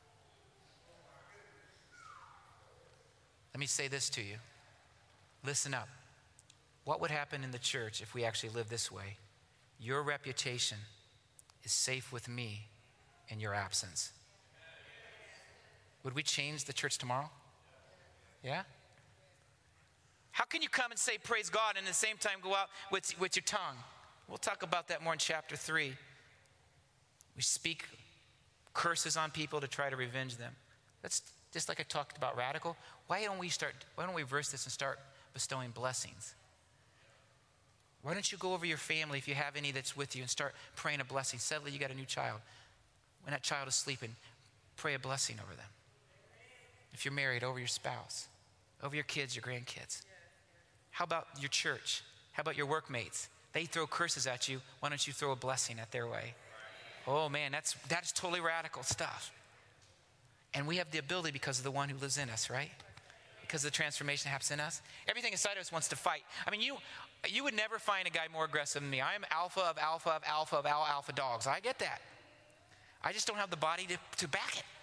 Let me say this to you. Listen up. What would happen in the church if we actually lived this way? Your reputation is safe with me in your absence. Would we change the church tomorrow? Yeah? How can you come and say praise God and at the same time go out with your tongue? We'll talk about that more in chapter 3. We speak curses on people to try to revenge them. Let's Just like I talked about radical, why don't we reverse this and start bestowing blessings? Why don't you go over your family, if you have any that's with you, and start praying a blessing? Suddenly you got a new child. When that child is sleeping, pray a blessing over them. If you're married, over your spouse, over your kids, your grandkids. How about your church? How about your workmates? They throw curses at you. Why don't you throw a blessing at their way? Oh man, that's totally radical stuff. And we have the ability because of the one who lives in us, right? Because the transformation happens in us. Everything inside of us wants to fight. I mean, you would never find a guy more aggressive than me. I am alpha of alpha of alpha of all alpha dogs. I get that. I just don't have the body to back it.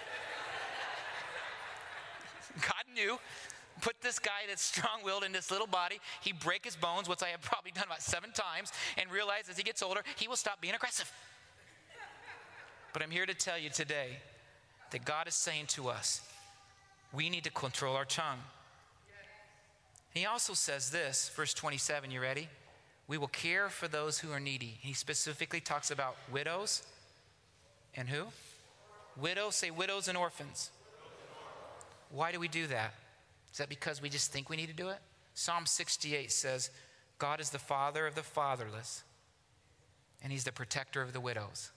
God knew, put this guy that's strong-willed in this little body. He'd break his bones, which I have probably done about 7 times, and realize as he gets older, he will stop being aggressive. But I'm here to tell you today that God is saying to us, we need to control our tongue. He also says this, verse 27, you ready? We will care for those who are needy. He specifically talks about widows and who? Widows, say widows and orphans. Why do we do that? Is that because we just think we need to do it? Psalm 68 says, God is the father of the fatherless, and he's the protector of the widows.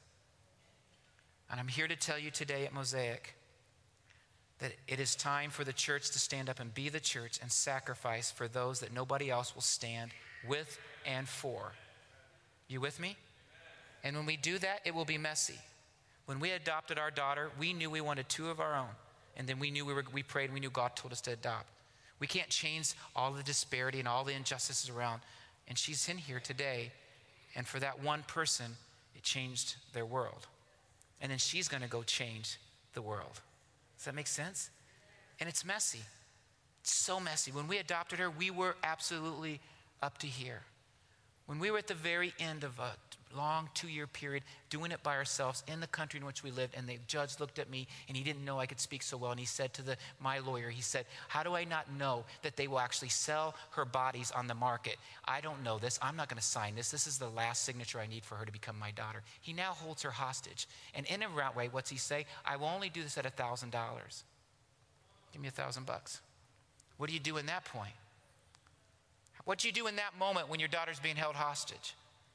And I'm here to tell you today at Mosaic that it is time for the church to stand up and be the church and sacrifice for those that nobody else will stand with and for. You with me? And when we do that, it will be messy. When we adopted our daughter, we knew we wanted 2 of our own. And then we prayed, and we knew God told us to adopt. We can't change all the disparity and all the injustices around. And she's in here today. And for that one person, it changed their world. And then she's going to go change the world. Does that make sense? And it's messy. It's so messy. When we adopted her, we were absolutely up to here. When we were at the very end of a long 2-year period, doing it by ourselves in the country in which we lived, and the judge looked at me, and he didn't know I could speak so well, and he said to my lawyer, he said, how do I not know that they will actually sell her bodies on the market? I don't know this. I'm not going to sign this. This is the last signature I need for her to become my daughter. He now holds her hostage. And in a route way, what's he say? I will only do this at $1,000. Give me $1,000. What do you do in that point? What do you do in that moment when your daughter's being held hostage?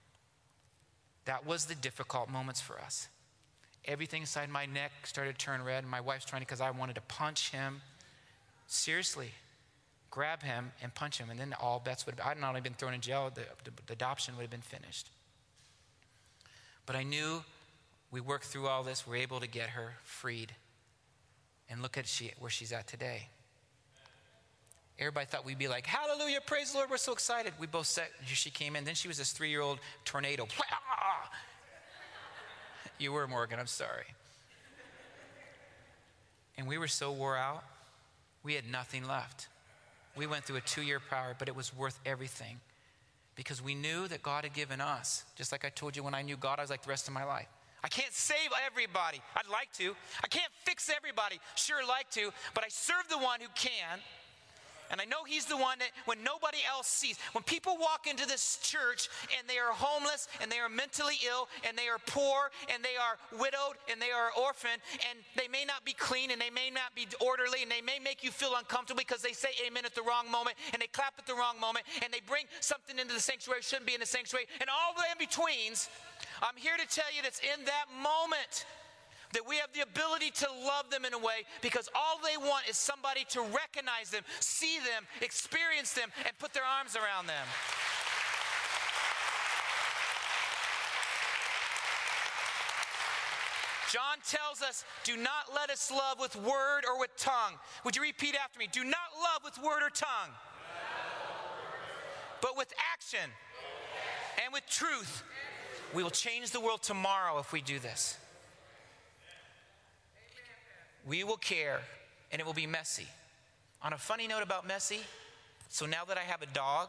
That was the difficult moments for us. Everything inside my neck started to turn red, and my wife's trying to, because I wanted to punch him. Seriously, grab him and punch him, and then all bets would have, I'd not only been thrown in jail, the adoption would have been finished. But I knew we worked through all this, we were able to get her freed. And look at where she's at today. Everybody thought we'd be like, hallelujah, praise the Lord, we're so excited. We both sat, she came in, then she was this 3-year-old tornado. You were, Morgan, I'm sorry. And we were so wore out, we had nothing left. We went through a 2-year power, but it was worth everything. Because we knew that God had given us, just like I told you when I knew God, I was like the rest of my life. I can't save everybody. I'd like to. I can't fix everybody. Sure, like to, but I serve the one who can. And I know he's the one that when nobody else sees, when people walk into this church and they are homeless and they are mentally ill and they are poor and they are widowed and they are orphaned and they may not be clean and they may not be orderly and they may make you feel uncomfortable because they say amen at the wrong moment and they clap at the wrong moment and they bring something into the sanctuary shouldn't be in the sanctuary and all the in-betweens, I'm here to tell you that's in that moment that we have the ability to love them in a way because all they want is somebody to recognize them, see them, experience them, and put their arms around them. John tells us, do not let us love with word or with tongue. Would you repeat after me? Do not love with word or tongue, but with action and with truth. We will change the world tomorrow if we do this. We will care, and it will be messy. On a funny note about messy, so now that I have a dog,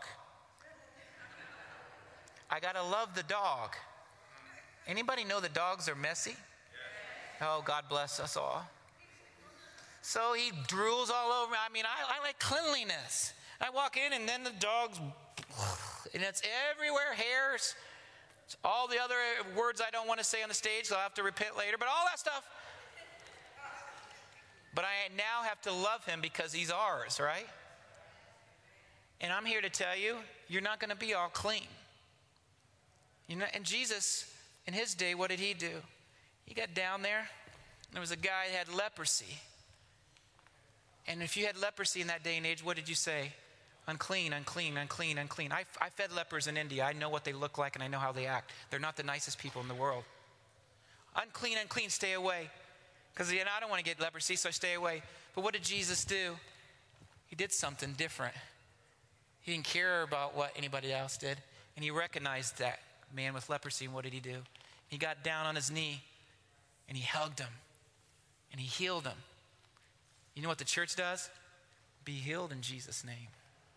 I gotta love the dog. Anybody know that dogs are messy? Oh, God bless us all. So he drools all over me. I mean, I like cleanliness. I walk in, and then the dog's, and it's everywhere, hairs. It's all the other words I don't want to say on the stage, so I'll have to repent later, but all that stuff. but I now have to love him because he's ours, right? And I'm here to tell you, you're not going to be all clean. And Jesus, in his day, what did he do? He got down there. There was a guy that had leprosy. And if you had leprosy in that day and age, what did you say? Unclean, unclean, unclean, unclean. I fed lepers in India. I know what they look like and I know how they act. They're not the nicest people in the world. Unclean, unclean, stay away. Because I don't want to get leprosy, so I stay away. But what did Jesus do? He did something different. He didn't care about what anybody else did. And he recognized that man with leprosy. And what did he do? He got down on his knee and he hugged him and he healed him. You know what the church does? Be healed in Jesus' name.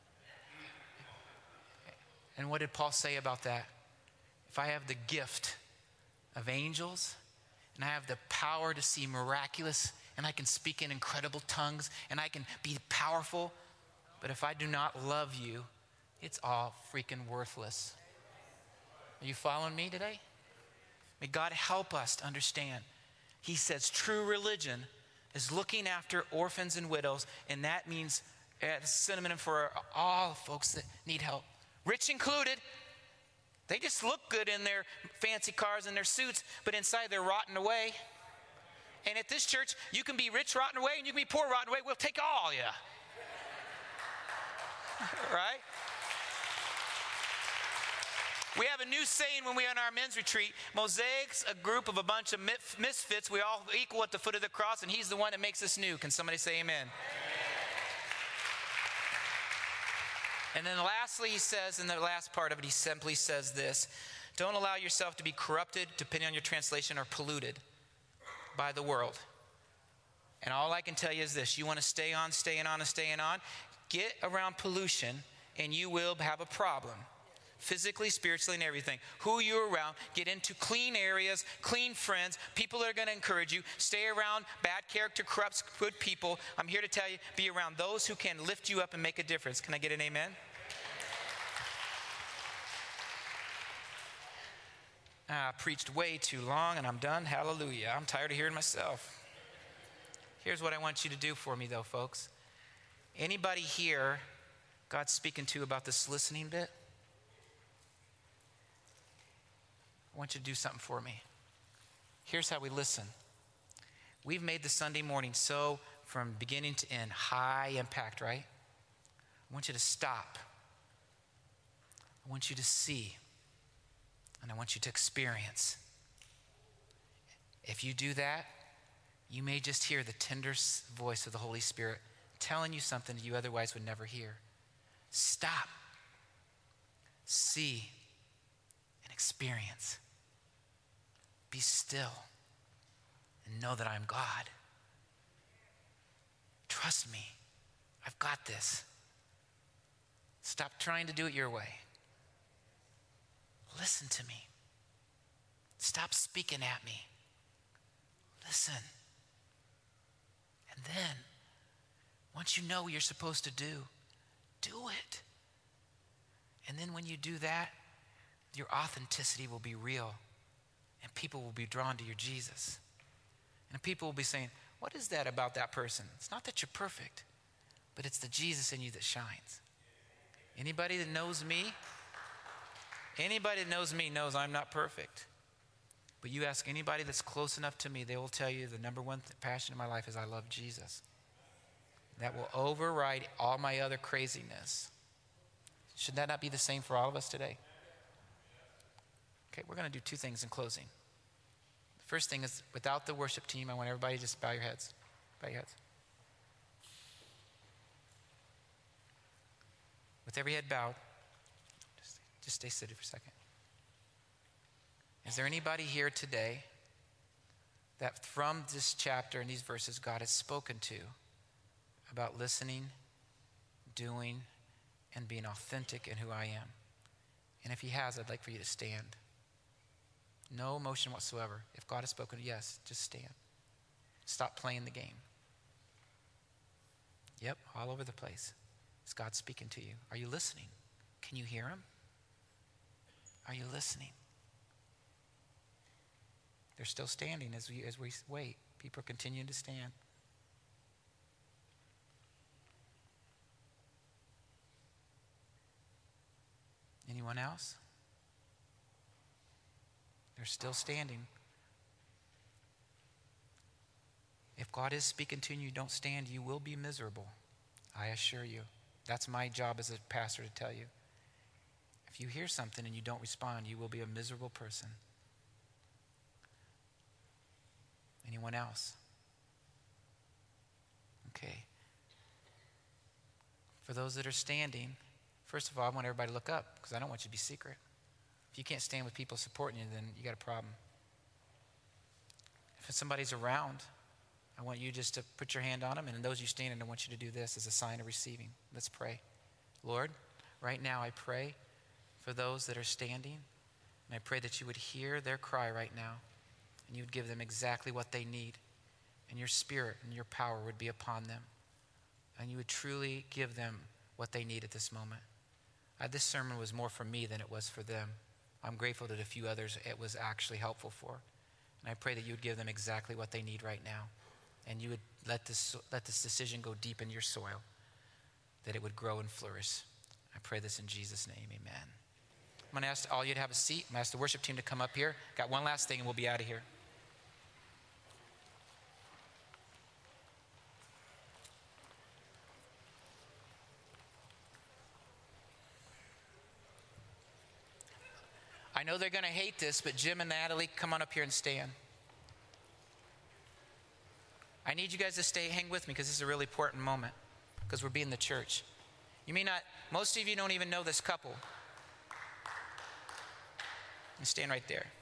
And what did Paul say about that? If I have the gift of angels and I have the power to see miraculous and I can speak in incredible tongues and I can be powerful, but if I do not love you, it's all freaking worthless. Are you following me today? May God help us to understand. He says true religion is looking after orphans and widows, and that means it's a synonym for all folks that need help. Rich included. They just look good in their fancy cars and their suits, but inside they're rotting away. And at this church, you can be rich, rotten away, and you can be poor, rotten away. We'll take all of you. Right? We have a new saying when we are on our men's retreat. Mosaic's a group of a bunch of misfits. We all equal at the foot of the cross, and he's the one that makes us new. Can somebody say amen? And then lastly, he says, in the last part of it, he simply says this: don't allow yourself to be corrupted, depending on your translation, or polluted by the world. And all I can tell you is this: you want to stay on, get around pollution, and you will have a problem. Physically, spiritually, and everything. Who you're around, get into clean areas, clean friends, people that are going to encourage you. Stay around bad character, corrupt, good people. I'm here to tell you, be around those who can lift you up and make a difference. Can I get an amen? I preached way too long and I'm done. Hallelujah. I'm tired of hearing myself. Here's what I want you to do for me though, folks. Anybody here God's speaking to about this listening bit? I want you to do something for me. Here's how we listen. We've made the Sunday morning so, from beginning to end, high impact, right? I want you to stop. I want you to see. And I want you to experience. If you do that, you may just hear the tender voice of the Holy Spirit telling you something you otherwise would never hear. Stop. See. Experience. Be still and know that I'm God. Trust me. I've got this. Stop trying to do it your way. Listen to me. Stop speaking at me. Listen. And then, once you know what you're supposed to do it. And then when you do that, your authenticity will be real, and people will be drawn to your Jesus. And people will be saying, what is that about that person? It's not that you're perfect, but it's the Jesus in you that shines. Anybody that knows me knows I'm not perfect. But you ask anybody that's close enough to me, they will tell you the number one passion in my life is I love Jesus. That will override all my other craziness. Should that not be the same for all of us today? Okay, we're going to do two things in closing. The first thing is, without the worship team, I want everybody to just bow your heads. Bow your heads. With every head bowed, just stay seated for a second. Is there anybody here today that from this chapter and these verses God has spoken to about listening, doing, and being authentic in who I am? And if he has, I'd like for you to stand. No emotion whatsoever. If God has spoken, yes, just stand. Stop playing the game. Yep, all over the place. Is God speaking to you? Are you listening? Can you hear him? Are you listening? They're still standing as we wait. People are continuing to stand. Anyone else? They're still standing. If God is speaking to you and you don't stand, you will be miserable. I assure you. That's my job as a pastor to tell you. If you hear something and you don't respond, you will be a miserable person. Anyone else? Okay. For those that are standing, first of all, I want everybody to look up because I don't want you to be secret. If you can't stand with people supporting you, then you got a problem. If somebody's around, I want you just to put your hand on them, and those you standing, I want you to do this as a sign of receiving. Let's pray. Lord, right now I pray for those that are standing, and I pray that you would hear their cry right now, and you would give them exactly what they need, and your spirit and your power would be upon them, and you would truly give them what they need at this moment. This sermon was more for me than it was for them. I'm grateful that a few others it was actually helpful for. And I pray that you would give them exactly what they need right now. And you would let this decision go deep in your soil, that it would grow and flourish. I pray this in Jesus' name, amen. I'm going to ask all you to have a seat. I'm going to ask the worship team to come up here. Got one last thing and we'll be out of here. I know they're going to hate this, but Jim and Natalie, come on up here and stand. I need you guys to hang with me because this is a really important moment because we're being the church. You may not, most of you don't even know this couple. And stand right there.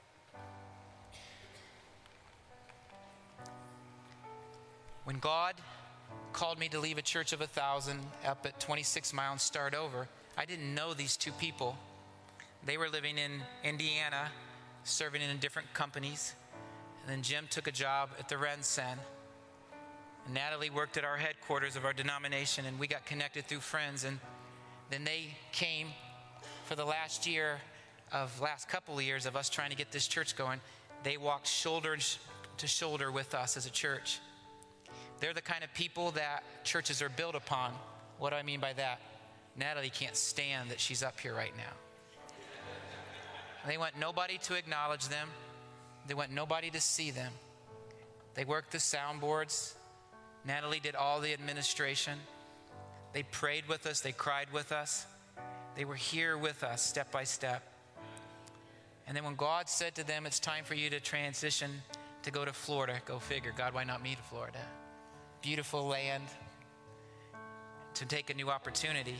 When God called me to leave a church of 1,000 up at 26 Mile and start over, I didn't know these two people. They were living in Indiana, serving in different companies. And then Jim took a job at the RenCen. And Natalie worked at our headquarters of our denomination, and we got connected through friends. And then they came for the last couple of years of us trying to get this church going. They walked shoulder to shoulder with us as a church. They're the kind of people that churches are built upon. What do I mean by that? Natalie can't stand that she's up here right now. They want nobody to acknowledge them. They want nobody to see them. They worked the soundboards. Natalie did all the administration. They prayed with us. They cried with us. They were here with us step by step. And then when God said to them, it's time for you to transition to go to Florida, go figure. God, why not me to Florida? Beautiful land to take a new opportunity.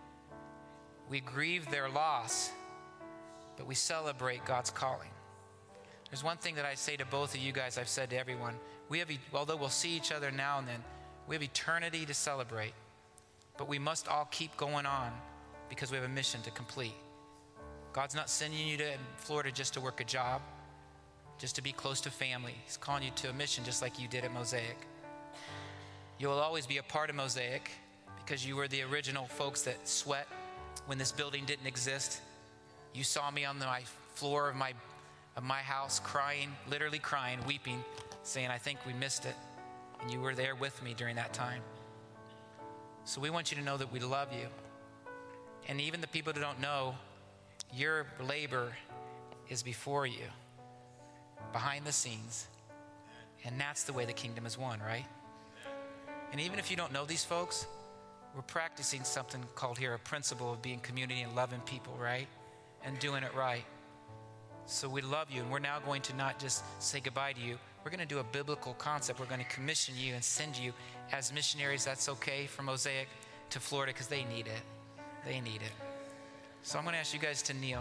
We grieve their loss, but we celebrate God's calling. There's one thing that I say to both of you guys, I've said to everyone. Although we'll see each other now and then, we have eternity to celebrate. But we must all keep going on because we have a mission to complete. God's not sending you to Florida just to work a job, just to be close to family. He's calling you to a mission just like you did at Mosaic. You will always be a part of Mosaic because you were the original folks that sweat when this building didn't exist. You saw me on the floor of my house crying, literally crying, weeping, saying, I think we missed it. And you were there with me during that time. So we want you to know that we love you. And even the people that don't know, your labor is before you, behind the scenes. And that's the way the kingdom is won, right? And even if you don't know these folks, we're practicing something called here a principle of being community and loving people, right? And doing it right. So we love you, and we're now going to not just say goodbye to you. We're going to do a biblical concept. We're going to commission you and send you as missionaries. That's okay for Mosaic to Florida because they need it. They need it. So I'm going to ask you guys to kneel.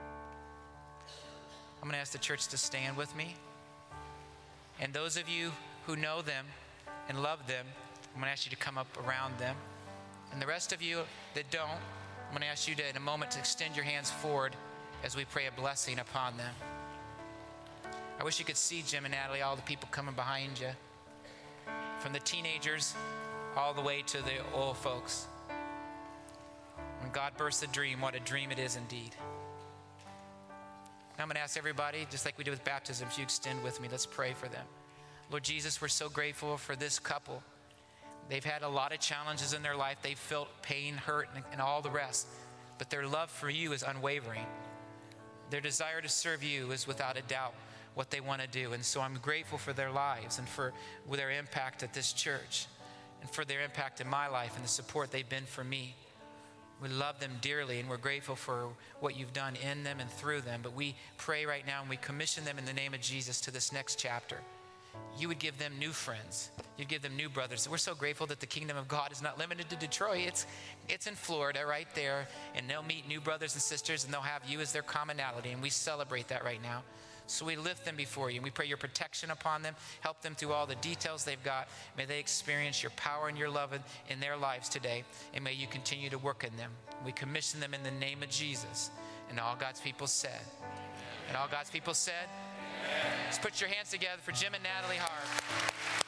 I'm going to ask the church to stand with me. And those of you who know them and love them, I'm going to ask you to come up around them. And the rest of you that don't, I'm going to ask you to, in a moment, to extend your hands forward as we pray a blessing upon them. I wish you could see Jim and Natalie, all the people coming behind you, from the teenagers all the way to the old folks. When God bursts a dream, what a dream it is indeed. Now I'm going to ask everybody, just like we did with baptism, if you extend with me, let's pray for them. Lord Jesus, we're so grateful for this couple. They've had a lot of challenges in their life. They've felt pain, hurt, and all the rest. but their love for you is unwavering. Their desire to serve you is without a doubt what they want to do. And so I'm grateful for their lives and for their impact at this church and for their impact in my life and the support they've been for me. We love them dearly, and we're grateful for what you've done in them and through them. But we pray right now, and we commission them in the name of Jesus to this next chapter. You would give them new friends. You'd give them new brothers. We're so grateful that the kingdom of God is not limited to Detroit. It's in Florida right there, and they'll meet new brothers and sisters, and they'll have you as their commonality, and we celebrate that right now. So we lift them before you, and we pray your protection upon them. Help them through all the details they've got. May they experience your power and your love in their lives today, and may you continue to work in them. We commission them in the name of Jesus. And all God's people said. And all God's people said. Let's put your hands together for Jim and Natalie Hart.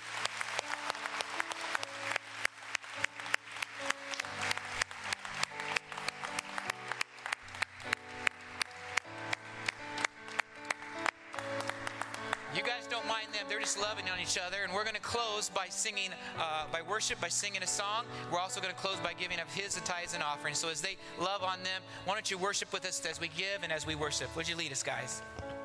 You guys don't mind them. They're just loving on each other. And we're going to close by singing, by singing a song. We're also going to close by giving of his tithes and offerings. So as they love on them, why don't you worship with us as we give and as we worship? Would you lead us, guys?